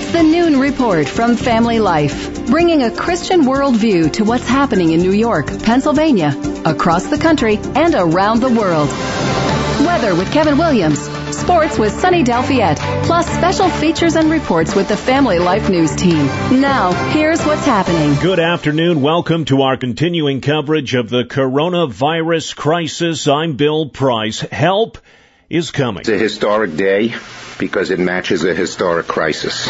It's the Noon Report from Family Life, bringing a Christian worldview to what's happening in New York, Pennsylvania, across the country, and around the world. Weather with Kevin Williams, sports with Sunny Delfiette, plus special features and reports with the Family Life News team. Now, here's what's happening. Good afternoon. Welcome to our continuing coverage of the coronavirus crisis. I'm Bill Price. Help is coming. It's a historic day because it matches a historic crisis,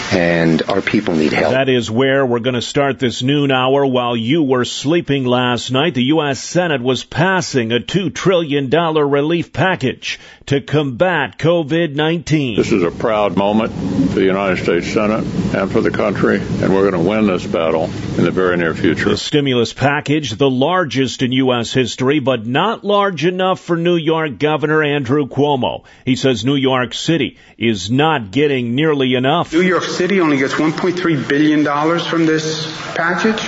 and our people need help. That is where we're going to start this noon hour. While you were sleeping last night, the U.S. Senate was passing a $2 trillion relief package to combat COVID-19. This is a proud moment for the United States Senate and for the country, and we're going to win this battle in the very near future. The stimulus package, the largest in U.S. history, but not large enough for New York Governor Andrew Cuomo. He says New York City is not getting nearly enough. New York City only gets $1.3 billion from this package.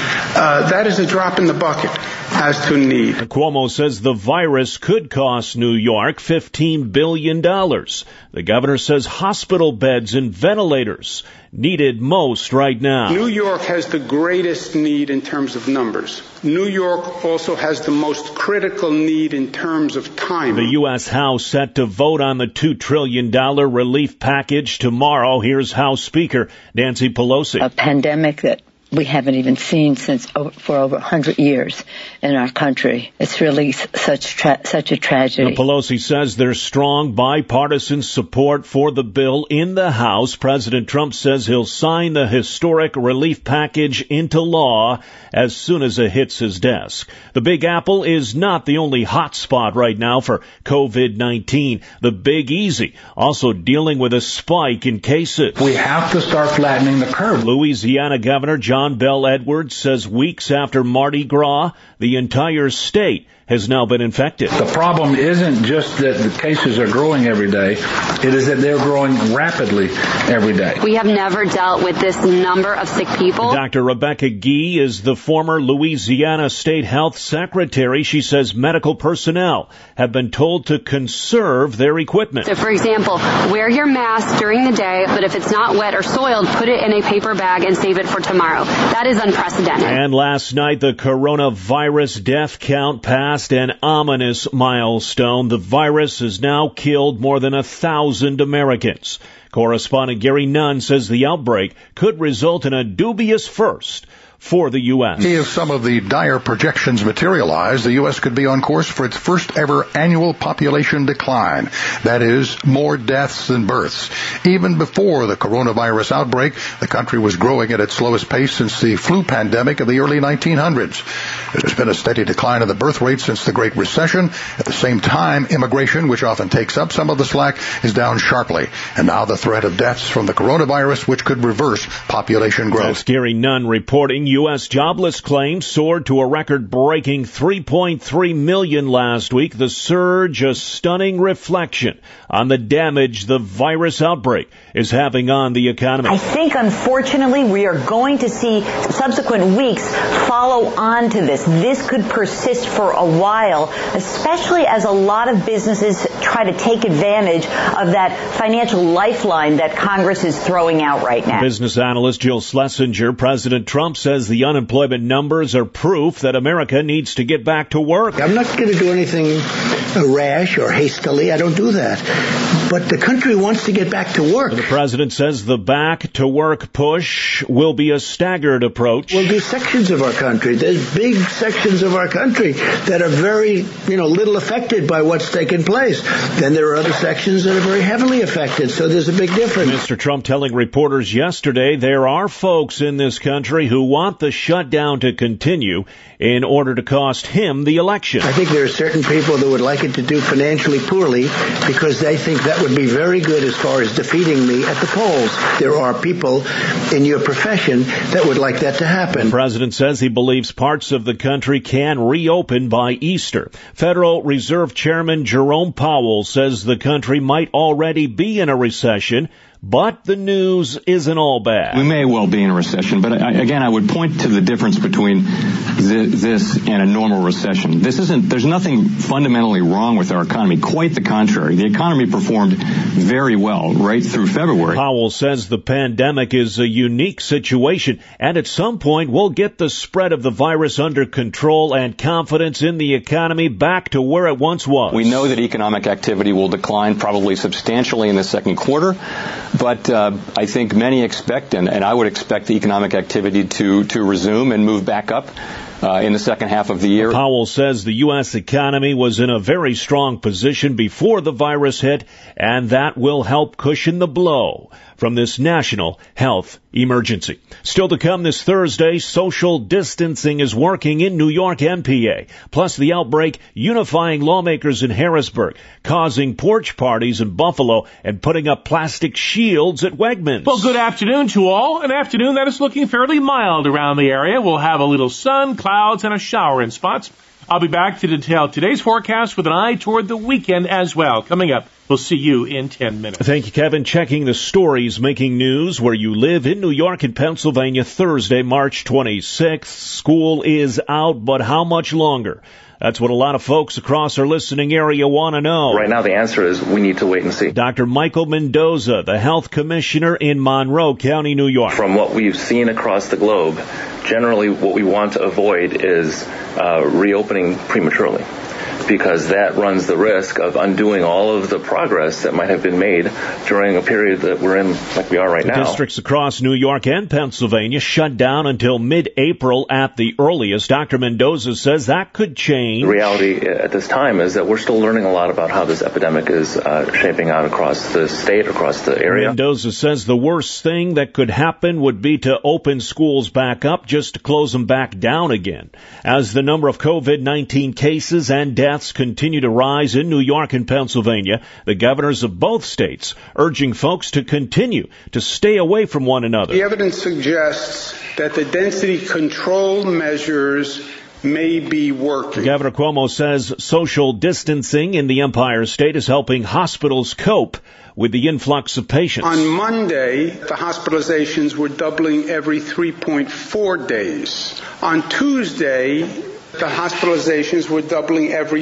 That is a drop in the bucket as to need. Cuomo says the virus could cost New York $15 billion. The governor says hospital beds and ventilators needed most right now. New York has the greatest need in terms of numbers. New York also has the most critical need in terms of time. The U.S. House set to vote on the $2 trillion relief package tomorrow. Here's House Speaker Nancy Pelosi. A pandemic that we haven't even seen for over 100 years in our country. It's really such a tragedy. Pelosi says there's strong bipartisan support for the bill in the House. President Trump says he'll sign the historic relief package into law as soon as it hits his desk. The Big Apple is not the only hot spot right now for COVID-19. The Big Easy also dealing with a spike in cases. We have to start flattening the curve. Louisiana Governor John Bel Edwards says weeks after Mardi Gras, the entire state has now been infected. The problem isn't just that the cases are growing every day. It is that they're growing rapidly every day. We have never dealt with this number of sick people. Dr. Rebecca Gee is the former Louisiana State Health Secretary. She says medical personnel have been told to conserve their equipment. So, for example, wear your mask during the day, but if it's not wet or soiled, put it in a paper bag and save it for tomorrow. That is unprecedented. And last night, the coronavirus death count passed an ominous milestone. The virus has now killed more than 1,000 Americans. Correspondent Gary Nunn says the outbreak could result in a dubious first for the U.S. If some of the dire projections materialize, the U.S. could be on course for its first ever annual population decline. That is, more deaths than births. Even before the coronavirus outbreak, the country was growing at its slowest pace since the flu pandemic of the early 1900s. There's been a steady decline in the birth rate since the Great Recession. At the same time, immigration, which often takes up some of the slack, is down sharply. And now the threat of deaths from the coronavirus, which could reverse population growth. That's Gary Nunn reporting. U.S. jobless claims soared to a record-breaking 3.3 million last week. The surge, a stunning reflection on the damage the virus outbreak is having on the economy. I think, unfortunately, we are going to see subsequent weeks follow on to this. This could persist for a while, especially as a lot of businesses try to take advantage of that financial lifeline that Congress is throwing out right now. Business analyst Jill Schlesinger, President Trump says the unemployment numbers are proof that America needs to get back to work. I'm not going to do anything rash or hastily. I don't do that. But the country wants to get back to work. The president says the back to work push will be a staggered approach. We'll do sections of our country. There's big sections of our country that are very, little affected by what's taken place. Then there are other sections that are very heavily affected. So there's a big difference. Mr. Trump telling reporters yesterday there are folks in this country who want the shutdown to continue in order to cost him the election. I think there are certain people that would like it to do financially poorly because they think that would be very good as far as defeating me at the polls. There are people in your profession that would like that to happen. The president says he believes parts of the country can reopen by Easter. Federal Reserve Chairman Jerome Powell says the country might already be in a recession But the news isn't all bad. We may well be in a recession, but I would point to the difference between this and a normal recession. There's nothing fundamentally wrong with our economy. Quite the contrary. The economy performed very well right through February. Powell says the pandemic is a unique situation, and at some point we'll get the spread of the virus under control and confidence in the economy back to where it once was. We know that economic activity will decline probably substantially in the second quarter. But I think many expect, and I would expect the economic activity to resume and move back up in the second half of the year. Powell says the U.S. economy was in a very strong position before the virus hit, and that will help cushion the blow from this national health emergency. Still to come this Thursday, social distancing is working in New York and PA. Plus the outbreak unifying lawmakers in Harrisburg, causing porch parties in Buffalo, and putting up plastic shields at Wegmans. Well, good afternoon to all. An afternoon that is looking fairly mild around the area. We'll have a little sun, clouds, and a shower in spots. I'll be back to detail today's forecast with an eye toward the weekend as well. Coming up, we'll see you in 10 minutes. Thank you, Kevin. Checking the stories making news where you live in New York and Pennsylvania Thursday, March 26th. School is out, but how much longer? That's what a lot of folks across our listening area want to know. Right now, the answer is we need to wait and see. Dr. Michael Mendoza, the health commissioner in Monroe County, New York. From what we've seen across the globe, generally what we want to avoid is reopening prematurely, because that runs the risk of undoing all of the progress that might have been made during a period that we're in, like we are right now. Districts across New York and Pennsylvania shut down until mid-April at the earliest. Dr. Mendoza says that could change. The reality at this time is that we're still learning a lot about how this epidemic is shaping out across the state, across the area. Mendoza says the worst thing that could happen would be to open schools back up just to close them back down again. As the number of COVID-19 cases and deaths continue to rise in New York and Pennsylvania, the governors of both states urging folks to continue to stay away from one another. The evidence suggests that the density control measures may be working. Governor Cuomo says social distancing in the Empire State is helping hospitals cope with the influx of patients. On Monday, the hospitalizations were doubling every 3.4 days. On Tuesday, the hospitalizations were doubling every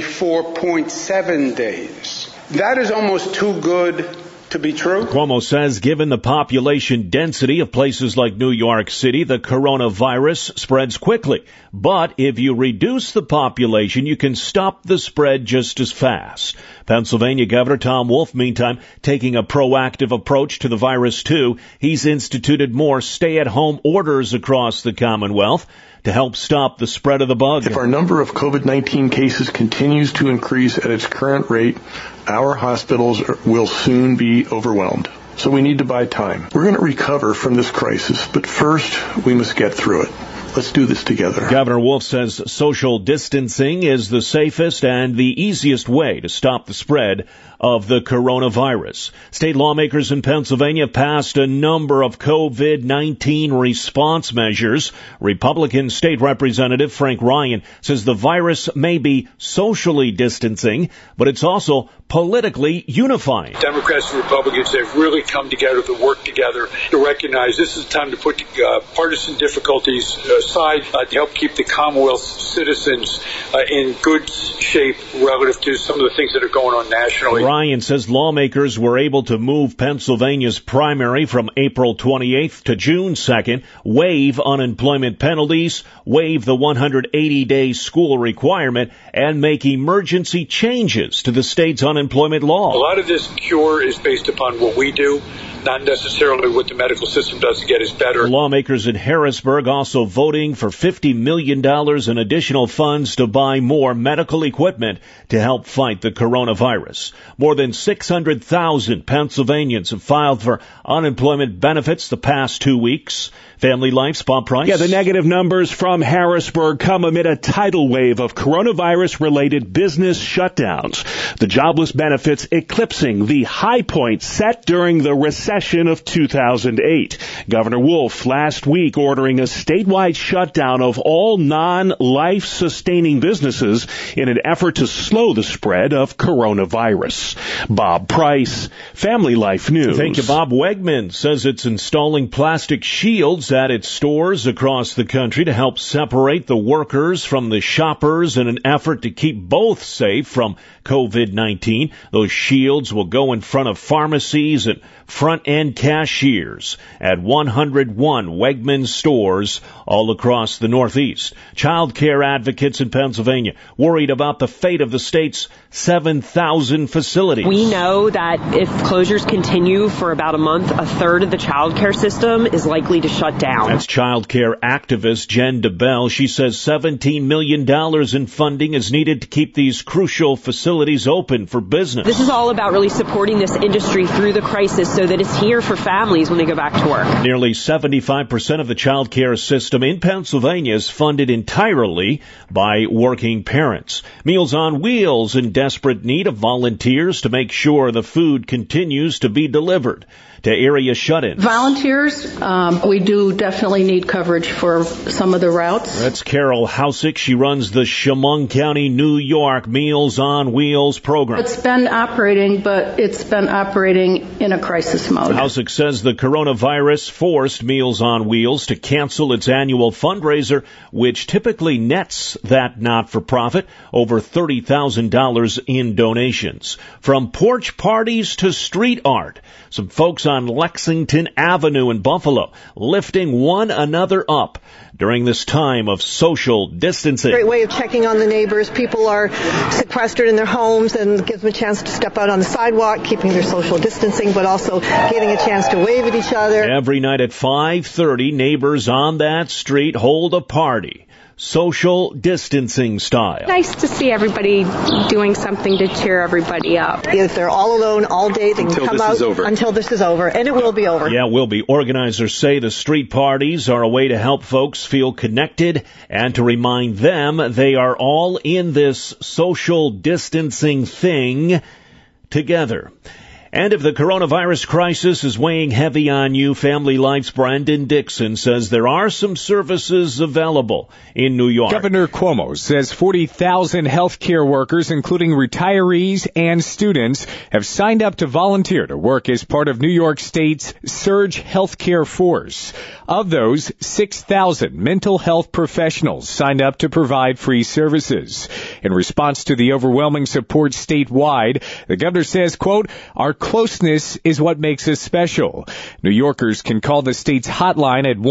4.7 days. That is almost too good to be true. Cuomo says given the population density of places like New York City, the coronavirus spreads quickly. But if you reduce the population, you can stop the spread just as fast. Pennsylvania Governor Tom Wolf, meantime, taking a proactive approach to the virus too. He's instituted more stay-at-home orders across the Commonwealth to help stop the spread of the bug. If our number of COVID-19 cases continues to increase at its current rate, our hospitals will soon be overwhelmed. So we need to buy time. We're going to recover from this crisis, but first we must get through it. Let's do this together. Governor Wolf says social distancing is the safest and the easiest way to stop the spread of the coronavirus. State lawmakers in Pennsylvania passed a number of COVID-19 response measures. Republican State Representative Frank Ryan says the virus may be socially distancing, but it's also politically unifying. Democrats and Republicans have really come together to work together to recognize this is the time to put partisan difficulties aside to help keep the Commonwealth's citizens in good shape relative to some of the things that are going on nationally. Ryan says lawmakers were able to move Pennsylvania's primary from April 28th to June 2nd, waive unemployment penalties, waive the 180-day school requirement, and make emergency changes to the state's unemployment law. A lot of this cure is based upon what we do, not necessarily what the medical system does to get us better. Lawmakers in Harrisburg also voting for $50 million in additional funds to buy more medical equipment to help fight the coronavirus. More than 600,000 Pennsylvanians have filed for unemployment benefits the past 2 weeks. Family Life's Bob Price. Yeah, the negative numbers from Harrisburg come amid a tidal wave of coronavirus-related business shutdowns. The jobless benefits eclipsing the high point set during the recession recession of 2008. Governor Wolf last week ordering a statewide shutdown of all non-life sustaining businesses in an effort to slow the spread of coronavirus. Bob Price, Family Life News. Thank you, Bob. Wegmans says it's installing plastic shields at its stores across the country to help separate the workers from the shoppers in an effort to keep both safe from COVID-19. Those shields will go in front of pharmacies and front-end cashiers at 101 Wegmans stores all across the Northeast. Child care advocates in Pennsylvania worried about the fate of the state's 7,000 facilities. We know that if closures continue for about a month, a third of the child care system is likely to shut down. That's child care activist Jen DeBell. She says $17 million in funding is needed to keep these crucial facilities open for business. This is all about really supporting this industry through the crisis so that it's here for families when they go back to work. Nearly 75% of the child care system in Pennsylvania is funded entirely by working parents. Meals on Wheels in desperate need of volunteers to make sure the food continues to be delivered to area shut-ins. Volunteers, we do definitely need coverage for some of the routes. That's Carol Housick. She runs the Chemung County, New York Meals on Wheels program. It's been operating, but it's been operating in a crisis mode. Housick says the coronavirus forced Meals on Wheels to cancel its annual fundraiser, which typically nets that not-for-profit over $30,000 in donations. From porch parties to street art, some folks on Lexington Avenue in Buffalo lifting one another up during this time of social distancing. Great way of checking on the neighbors. People are sequestered in their homes and it gives them a chance to step out on the sidewalk, keeping their social distancing, but also getting a chance to wave at each other. Every night at 5:30, neighbors on that street hold a party, social distancing style. Nice to see everybody doing something to cheer everybody up. If they're all alone all day, they can come out until this is over, and it will be over. Yeah, it will be. Organizers say the street parties are a way to help folks feel connected and to remind them they are all in this social distancing thing together. And if the coronavirus crisis is weighing heavy on you, Family Life's Brandon Dixon says there are some services available in New York. Governor Cuomo says 40,000 healthcare workers, including retirees and students, have signed up to volunteer to work as part of New York State's Surge Healthcare Force. Of those, 6,000 mental health professionals signed up to provide free services. In response to the overwhelming support statewide, the governor says, quote, "Our closeness is what makes us special." New Yorkers can call the state's hotline at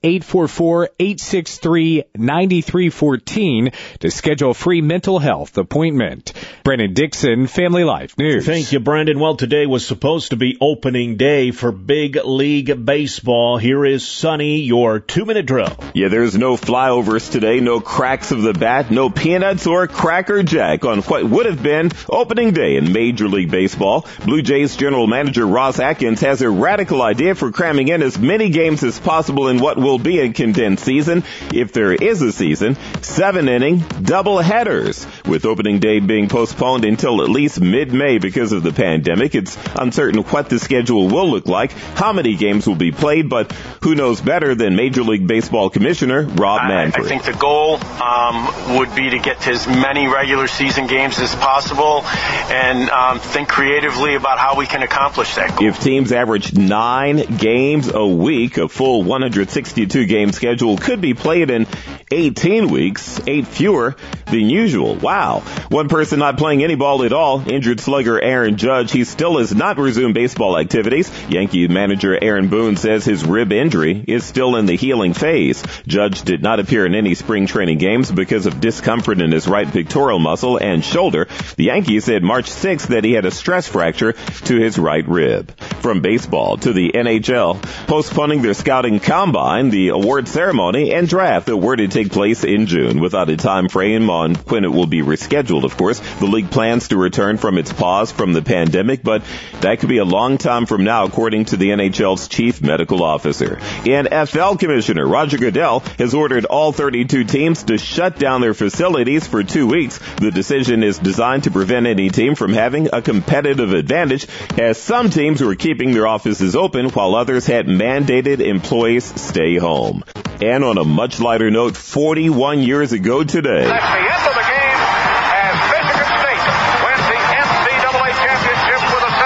1-844-863-9314 to schedule a free mental health appointment. Brandon Dixon, Family Life News. Thank you, Brandon. Well, today was supposed to be opening day for Big League Baseball. Here is Sonny, your 2-minute drill. Yeah, there's no flyovers today, no cracks of the bat, no peanuts or Cracker Jack on what would have been opening day in Major League Baseball. Blue Jays general manager Ross Atkins has a radical idea for cramming in as many games as possible in what will be a condensed season, if there is a season, 7-inning doubleheaders. With opening day being postponed until at least mid-May because of the pandemic, it's uncertain what the schedule will look like, how many games will be played, but who knows better than Major League Baseball Commissioner Rob Manfred. I think the goal would be to get to as many regular season games as possible and think creatively about how we can accomplish that goal. If teams average 9 games a week, a full 162-game schedule could be played in 18 weeks, 8 fewer than usual. Wow. One person not playing any ball at all, injured slugger Aaron Judge. He still has not resumed baseball activities. Yankee manager Aaron Boone says his rib injury is still in the healing phase. Judge did not appear in any spring training games because of discomfort in his right pectoral muscle and shoulder. The Yankees said March 6th that he had a stress fracture to his right rib. From baseball to the NHL, postponing their scouting combine, the award ceremony, and draft that were to take place in June without a time frame on when it will be rescheduled, of course. The league plans to return from its pause from the pandemic, but that could be a long time from now, according to the NHL's chief medical officer. NFL Commissioner Roger Goodell has ordered all 32 teams to shut down their facilities for 2 weeks. The decision is designed to prevent any team from having a competitive advantage State has some teams who are keeping their offices open while others had mandated employees stay home. And on a much lighter note, 41 years ago today, That's the end of the game as Michigan State wins the NCAA championship with a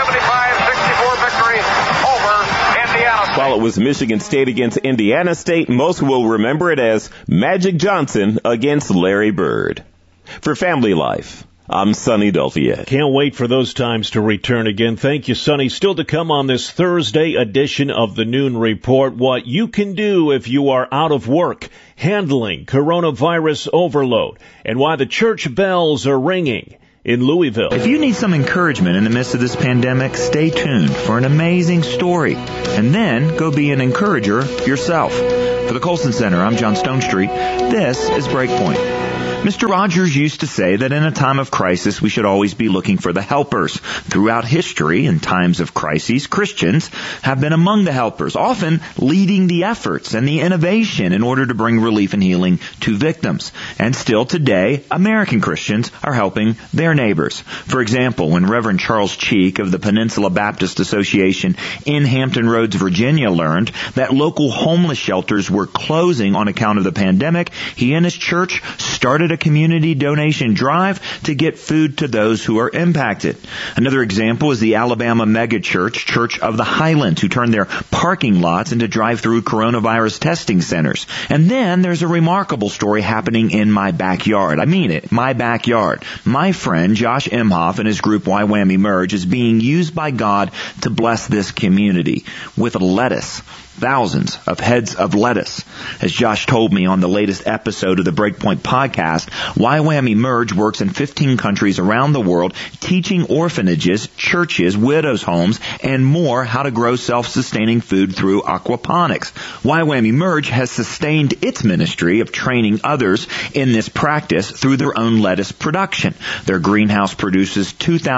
75-64 victory over Indiana State. while it was Michigan State against Indiana State, most will remember it as Magic Johnson against Larry Bird. For Family Life, I'm Sonny Delfier. Can't wait for those times to return again. Thank you, Sonny. Still to come on this Thursday edition of the Noon Report, what you can do if you are out of work, handling coronavirus overload, and why the church bells are ringing in Louisville. If you need some encouragement in the midst of this pandemic, stay tuned for an amazing story. And then go be an encourager yourself. For the Colson Center, I'm John Stonestreet. This is Breakpoint. Mr. Rogers used to say that in a time of crisis, we should always be looking for the helpers. Throughout history, in times of crises, Christians have been among the helpers, often leading the efforts and the innovation in order to bring relief and healing to victims. And still today, American Christians are helping their neighbors. For example, when Reverend Charles Cheek of the Peninsula Baptist Association in Hampton Roads, Virginia, learned that local homeless shelters were closing on account of the pandemic, he and his church started a community donation drive to get food to those who are impacted. Another example is the Alabama megachurch, Church of the Highlands, who turned their parking lots into drive-through coronavirus testing centers. And then there's a remarkable story happening in my backyard. I mean it, my backyard. My friend Josh Imhoff and his group YWAM Emerge is being used by God to bless this community with lettuce. Thousands of heads of lettuce. As Josh told me on the latest episode of the Breakpoint podcast, YWAM Emerge works in 15 countries around the world, teaching orphanages, churches, widows' homes, and more how to grow self-sustaining food through aquaponics. YWAM Emerge has sustained its ministry of training others in this practice through their own lettuce production. Their greenhouse produces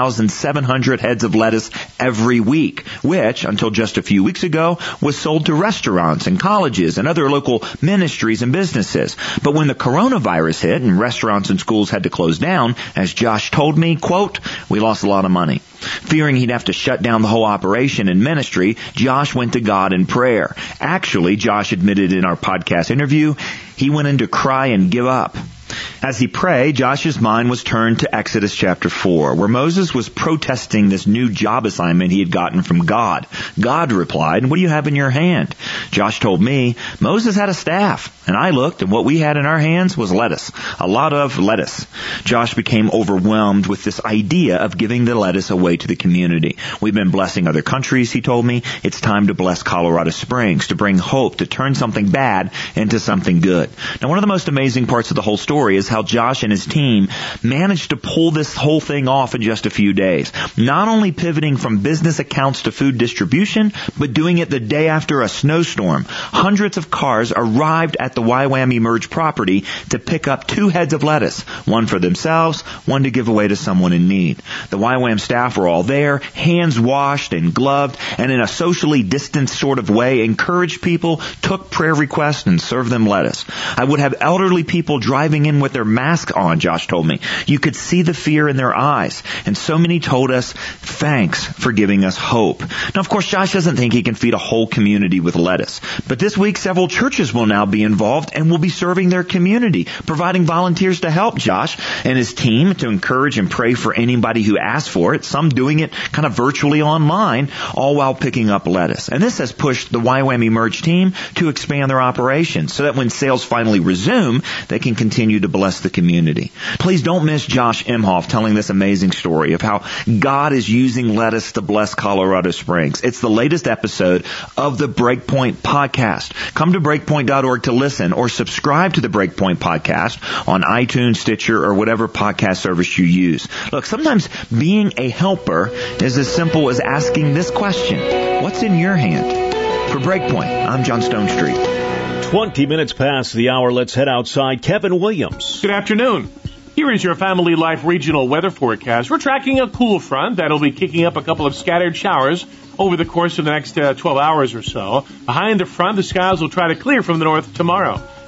2,700 heads of lettuce every week, which, until just a few weeks ago, was sold to restaurants and colleges and other local ministries and businesses. But when the coronavirus hit and restaurants and schools had to close down, as Josh told me, quote, we lost a lot of money. Fearing he'd have to shut down the whole operation and ministry, Josh went to God in prayer. Actually, Josh admitted in our podcast interview, he went in to cry and give up. As he prayed, Josh's mind was turned to Exodus chapter 4, where Moses was protesting this new job assignment he had gotten from God. God replied, what do you have in your hand? Josh told me, Moses had a staff. And I looked, and what we had in our hands was lettuce. A lot of lettuce. Josh became overwhelmed with this idea of giving the lettuce away to the community. We've been blessing other countries, he told me. It's time to bless Colorado Springs, to bring hope, to turn something bad into something good. Now, one of the most amazing parts of the whole story is how Josh and his team managed to pull this whole thing off in just a few days. Not only pivoting from business accounts to food distribution, but doing it the day after a snowstorm. Hundreds of cars arrived at the YWAM Emerge property to pick up 2 heads of lettuce, one for themselves, one to give away to someone in need. The YWAM staff were all there, hands washed and gloved, and in a socially distanced sort of way, encouraged people, took prayer requests, and served them lettuce. I would have elderly people driving in with their mask on, Josh told me. You could see the fear in their eyes. And so many told us, thanks for giving us hope. Now, of course, Josh doesn't think he can feed a whole community with lettuce. But this week, several churches will now be involved and will be serving their community, providing volunteers to help Josh and his team to encourage and pray for anybody who asks for it, some doing it kind of virtually online, all while picking up lettuce. And this has pushed the YWAM Emerge team to expand their operations so that when sales finally resume, they can continue to bless the community. Please don't miss Josh Imhoff telling this amazing story of how God is using lettuce to bless Colorado Springs. It's the latest episode of the Breakpoint podcast. Come to breakpoint.org to listen or subscribe to the Breakpoint podcast on iTunes, Stitcher, or whatever podcast service you use. Look, sometimes being a helper is as simple as asking this question: what's in your hand? For Breakpoint, I'm John Stonestreet. 20 minutes past the hour. Let's head outside. Kevin Williams. Good afternoon. Here is your Family Life regional weather forecast. We're tracking a cool front that'll be kicking up a couple of scattered showers over the course of the next 12 hours or so. Behind the front, the skies will try to clear from the north tomorrow.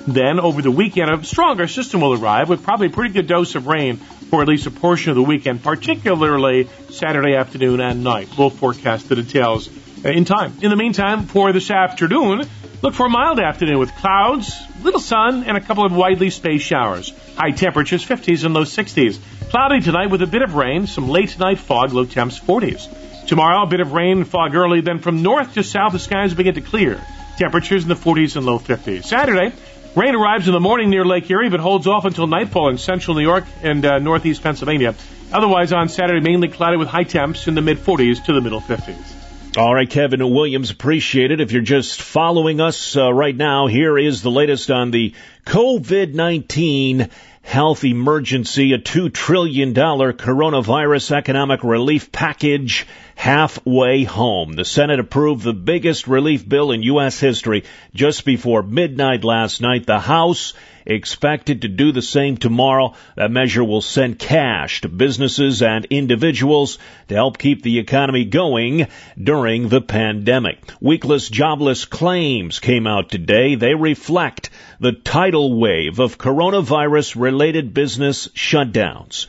Then, over the weekend, a stronger system will arrive with probably a pretty good dose of rain for at least a portion of the weekend, particularly Saturday afternoon and night. We'll forecast the details in time. In the meantime, for this afternoon, look for a mild afternoon with clouds, little sun, and a couple of widely spaced showers. High temperatures, 50s and low 60s. Cloudy tonight with a bit of rain, some late night fog, low temps 40s. Tomorrow, a bit of rain and fog early, then from north to south, the skies begin to clear. Temperatures in the 40s and low 50s. Saturday, rain arrives in the morning near Lake Erie, but holds off until nightfall in central New York and northeast Pennsylvania. Otherwise, on Saturday, mainly cloudy with high temps in the mid-40s to the middle 50s. All right, Kevin Williams, appreciate it. If you're just following us right now, here is the latest on the COVID-19 health emergency, a $2 trillion coronavirus economic relief package halfway home. The Senate approved the biggest relief bill in U.S. history just before midnight last night. The House expected to do the same tomorrow. That measure will send cash to businesses and individuals to help keep the economy going during the pandemic. Weekless jobless claims came out today. They reflect the tidal wave of coronavirus-related business shutdowns.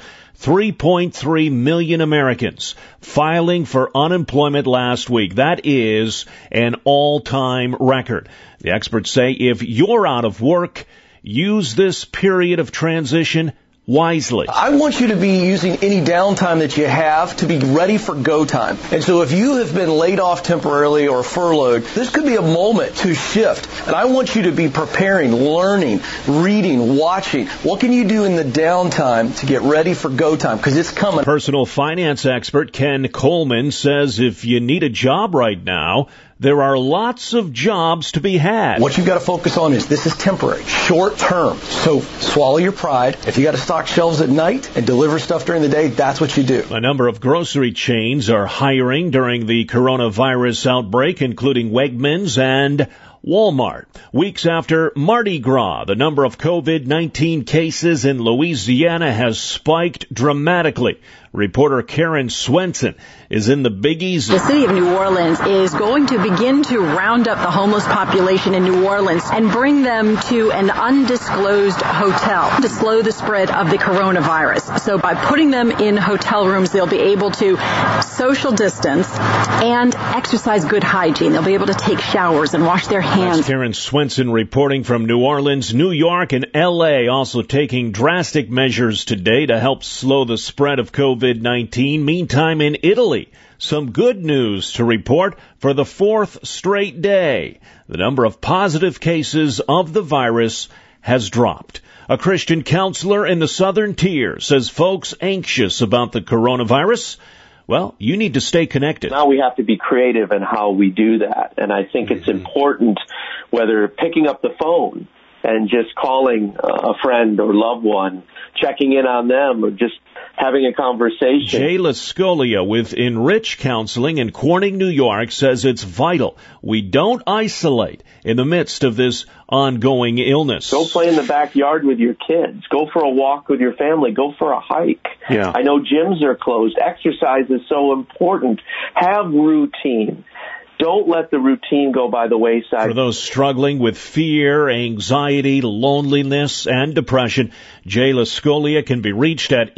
3.3 million Americans filing for unemployment last week. That is an all-time record. The experts say if you're out of work, use this period of transition wisely. I want you to be using any downtime that you have to be ready for go time. And so if you have been laid off temporarily or furloughed, this could be a moment to shift. And I want you to be preparing, learning, reading, watching. What can you do in the downtime to get ready for go time? Because it's coming. Personal finance expert Ken Coleman says if you need a job right now, there are lots of jobs to be had. What you've got to focus on is this is temporary, short term. So swallow your pride. If you got to stock shelves at night and deliver stuff during the day, that's what you do. A number of grocery chains are hiring during the coronavirus outbreak, including Wegmans and Walmart. Weeks after Mardi Gras, the number of COVID-19 cases in Louisiana has spiked dramatically. Reporter Karen Swenson is in the Big Easy. The city of New Orleans is going to begin to round up the homeless population in New Orleans and bring them to an undisclosed hotel to slow the spread of the coronavirus. So by putting them in hotel rooms, they'll be able to social distance and exercise good hygiene. They'll be able to take showers and wash their hands. That's Karen Swenson reporting from New Orleans. New York and L.A. also taking drastic measures today to help slow the spread of COVID-19. Meantime, in Italy, some good news to report for the fourth straight day. The number of positive cases of the virus has dropped. A Christian counselor in the Southern Tier says folks anxious about the coronavirus, well, you need to stay connected. Now we have to be creative in how we do that. And I think it's important, whether picking up the phone and just calling a friend or loved one, checking in on them, or just having a conversation. Jay Lascolia with Enrich Counseling in Corning, New York, says it's vital we don't isolate in the midst of this ongoing illness. Go play in the backyard with your kids. Go for a walk with your family. Go for a hike. Yeah. I know gyms are closed. Exercise is so important. Have routine. Don't let the routine go by the wayside. For those struggling with fear, anxiety, loneliness, and depression, Jay Lascolia can be reached at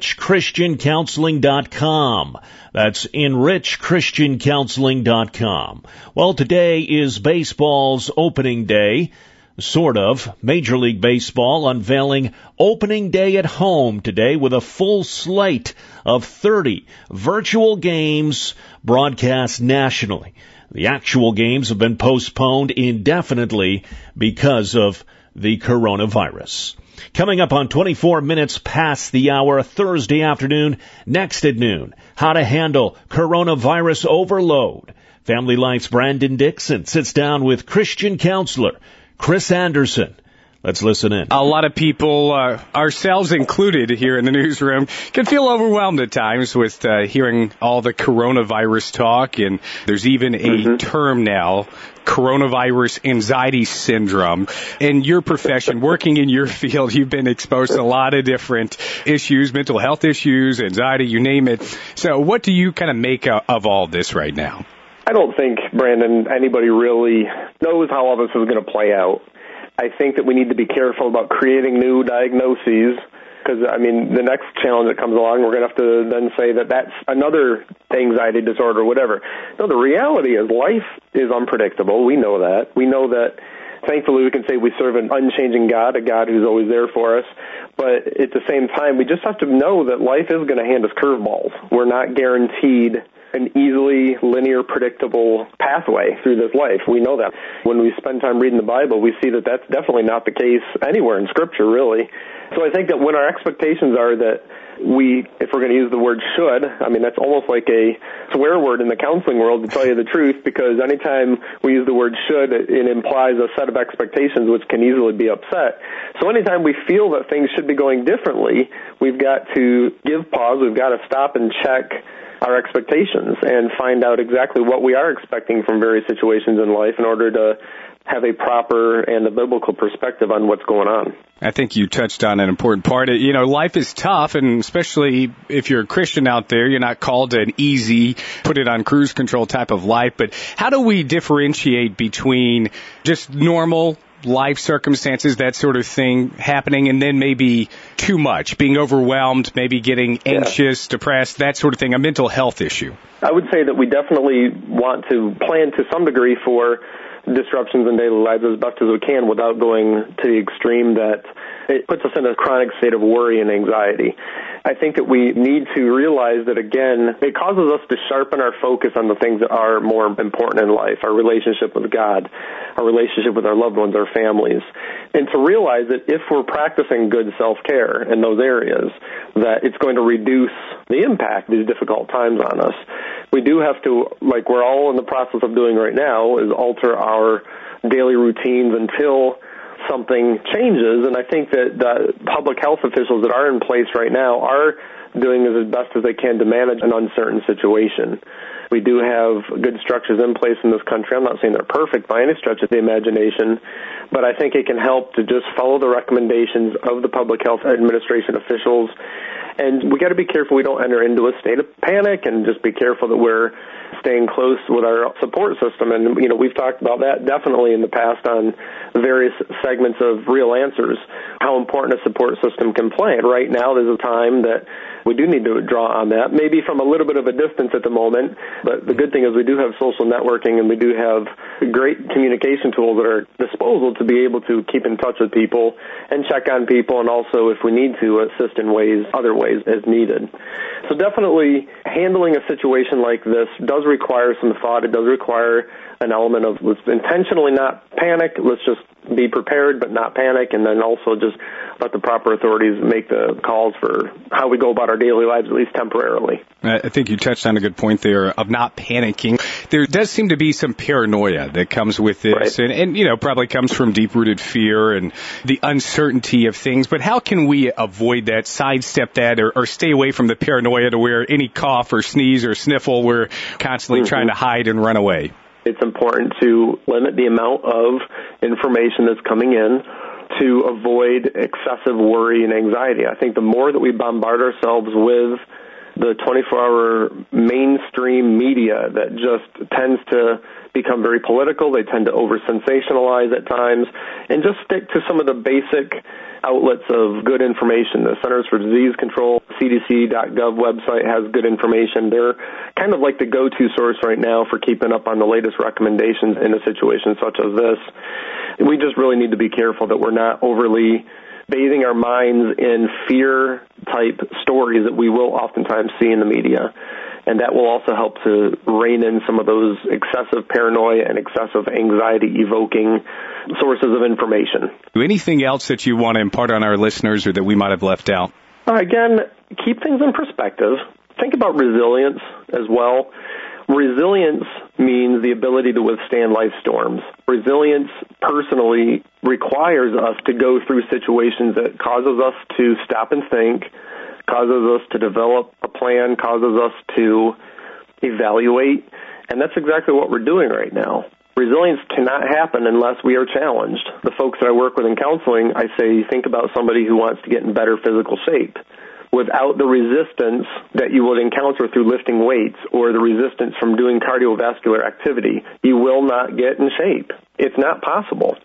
enrichchristiancounseling.com. That's enrichchristiancounseling.com. Well, today is baseball's opening day. Sort of. Major League Baseball unveiling opening day at home today with a full slate of 30 virtual games broadcast nationally. The actual games have been postponed indefinitely because of the coronavirus. Coming up on 24 minutes past the hour, Thursday afternoon, next at noon, how to handle coronavirus overload. Family Life's Brandon Dixon sits down with Christian counselor Chris Anderson. Let's listen in. A lot of people, ourselves included here in the newsroom, can feel overwhelmed at times with hearing all the coronavirus talk, and there's even a term now, coronavirus anxiety syndrome. In your profession, working in your field, you've been exposed to a lot of different issues, mental health issues, anxiety, you name it. So what do you kind of make of all this right now? I don't think, Brandon, anybody really knows how all this is going to play out. I think that we need to be careful about creating new diagnoses, because, the next challenge that comes along, we're going to have to then say that that's another anxiety disorder or whatever. No, the reality is life is unpredictable. We know that. We know that, thankfully, we can say we serve an unchanging God, a God who's always there for us. But at the same time, we just have to know that life is going to hand us curveballs. We're not guaranteed an easily linear, predictable pathway through this life. We know that. When we spend time reading the Bible, we see that that's definitely not the case anywhere in Scripture, really. So I think that when our expectations are that if we're going to use the word should, that's almost like a swear word in the counseling world, to tell you the truth, because anytime we use the word should, it implies a set of expectations which can easily be upset. So anytime we feel that things should be going differently, we've got to give pause, we've got to stop and check our expectations and find out exactly what we are expecting from various situations in life in order to have a proper and a biblical perspective on what's going on. I think you touched on an important part. Life is tough, and especially if you're a Christian out there, you're not called to an easy, put it on cruise control type of life. But how do we differentiate between just normal life circumstances, that sort of thing happening, and then maybe too much, being overwhelmed, maybe getting anxious, depressed, that sort of thing, a mental health issue? I would say that we definitely want to plan to some degree for disruptions in daily lives as best as we can without going to the extreme that it puts us in a chronic state of worry and anxiety. I think that we need to realize that, again, it causes us to sharpen our focus on the things that are more important in life, our relationship with God, our relationship with our loved ones, our families, and to realize that if we're practicing good self-care in those areas, that it's going to reduce the impact of these difficult times on us. We do have to, like we're all in the process of doing right now, is alter our daily routines until something changes, and I think that the public health officials that are in place right now are doing as best as they can to manage an uncertain situation. We do have good structures in place in this country. I'm not saying they're perfect by any stretch of the imagination, but I think it can help to just follow the recommendations of the Public Health Administration officials. And we got to be careful we don't enter into a state of panic, and just be careful that we're staying close with our support system. And, we've talked about that definitely in the past on various segments of Real Answers, how important a support system can play. And right now there's a time that we do need to draw on that, maybe from a little bit of a distance at the moment. But the good thing is we do have social networking, and we do have great communication tools at our disposal to be able to keep in touch with people and check on people, and also, if we need to, assist in other ways as needed. So definitely handling a situation like this does require some thought. It does require an element of let's intentionally not panic. Let's just be prepared but not panic, and then also just let the proper authorities make the calls for how we go about our daily lives, at least temporarily. I think you touched on a good point there of not panicking. There does seem to be some paranoia that comes with this, right. and probably comes from deep-rooted fear and the uncertainty of things. But how can we avoid that, sidestep that, or stay away from the paranoia to where any cough or sneeze or sniffle, we're constantly trying to hide and run away? It's important to limit the amount of information that's coming in to avoid excessive worry and anxiety. I think the more that we bombard ourselves with the 24-hour mainstream media that just tends to become very political, they tend to over-sensationalize at times, and just stick to some of the basic outlets of good information. The Centers for Disease Control, CDC.gov website has good information. They're kind of like the go-to source right now for keeping up on the latest recommendations in a situation such as this. We just really need to be careful that we're not overly bathing our minds in fear-type stories that we will oftentimes see in the media. And that will also help to rein in some of those excessive paranoia and excessive anxiety-evoking sources of information. Anything else that you want to impart on our listeners or that we might have left out? Again, keep things in perspective. Think about resilience as well. Resilience means the ability to withstand life storms. Resilience personally requires us to go through situations that causes us to stop and think, causes us to develop a plan, causes us to evaluate, and that's exactly what we're doing right now. Resilience cannot happen unless we are challenged. The folks that I work with in counseling, I say, think about somebody who wants to get in better physical shape. Without the resistance that you would encounter through lifting weights or the resistance from doing cardiovascular activity, you will not get in shape. It's not possible.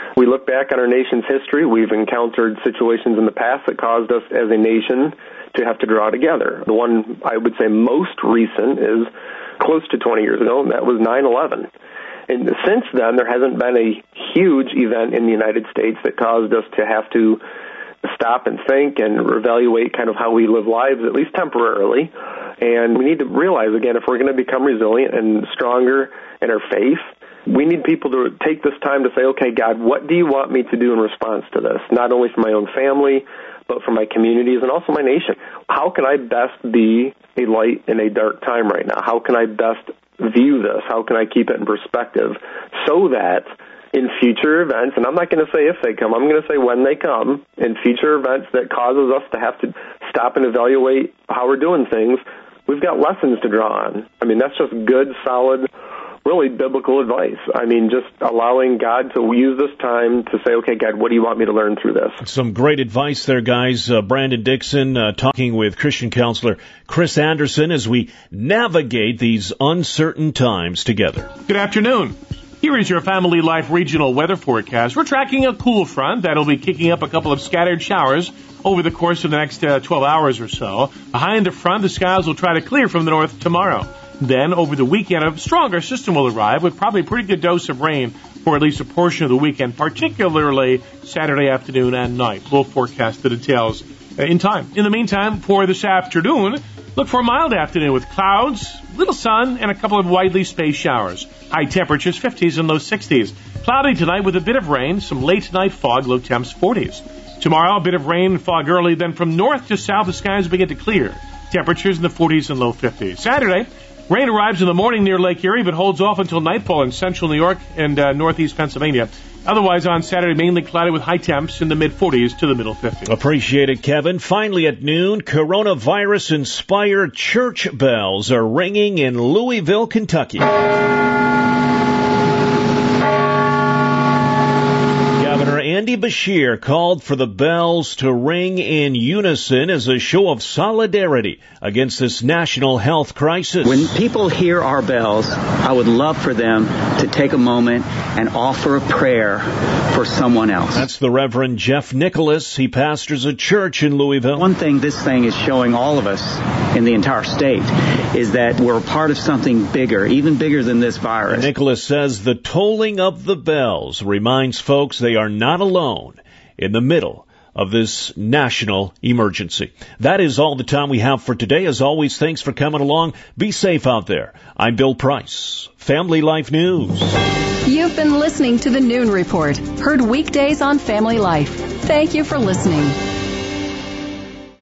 We look back on our nation's history. We've encountered situations in the past that caused us as a nation to have to draw together. The one I would say most recent is close to 20 years ago, and that was 9/11. And since then, there hasn't been a huge event in the United States that caused us to have to stop and think and reevaluate kind of how we live lives, at least temporarily. And we need to realize, again, if we're going to become resilient and stronger in our faith, we need people to take this time to say, okay, God, what do you want me to do in response to this? Not only for my own family, but for my communities and also my nation. How can I best be a light in a dark time right now? How can I best view this? How can I keep it in perspective so that in future events, and I'm not going to say if they come, I'm going to say when they come, in future events that causes us to have to stop and evaluate how we're doing things, we've got lessons to draw on. I mean, that's just good, solid, really biblical advice. I mean, just allowing God to use this time to say, okay, God, what do you want me to learn through this? Some great advice there, guys. Brandon Dixon talking with Christian counselor Chris Anderson as we navigate these uncertain times together. Good afternoon. Here is your Family Life regional weather forecast. We're tracking a cool front that'll be kicking up a couple of scattered showers over the course of the next 12 hours or so. Behind the front, the skies will try to clear from the north tomorrow. Then, over the weekend, a stronger system will arrive with probably a pretty good dose of rain for at least a portion of the weekend, particularly Saturday afternoon and night. We'll forecast the details in time. In the meantime, for this afternoon, look for a mild afternoon with clouds, little sun, and a couple of widely spaced showers. High temperatures, 50s and low 60s. Cloudy tonight with a bit of rain, some late night fog, low temps 40s. Tomorrow, a bit of rain and fog early, then from north to south, the skies begin to clear. Temperatures in the 40s and low 50s. Saturday, rain arrives in the morning near Lake Erie, but holds off until nightfall in central New York and northeast Pennsylvania. Otherwise, on Saturday, mainly cloudy with high temps in the mid-40s to the middle 50s. Appreciate it, Kevin. Finally at noon, coronavirus-inspired church bells are ringing in Louisville, Kentucky. Governor Andy Beshear called for the bells to ring in unison as a show of solidarity against this national health crisis. When people hear our bells, I would love for them to take a moment and offer a prayer for someone else. That's the Reverend Jeff Nicholas. He pastors a church in Louisville. One thing this thing is showing all of us in the entire state is that we're part of something bigger, even bigger than this virus. And Nicholas says the tolling of the bells reminds folks they are not alone in the middle of this national emergency. That is all the time we have for today. As always, thanks for coming along. Be safe out there. I'm Bill Price, Family Life News. You've been listening to the Noon Report, heard weekdays on Family Life. Thank you for listening.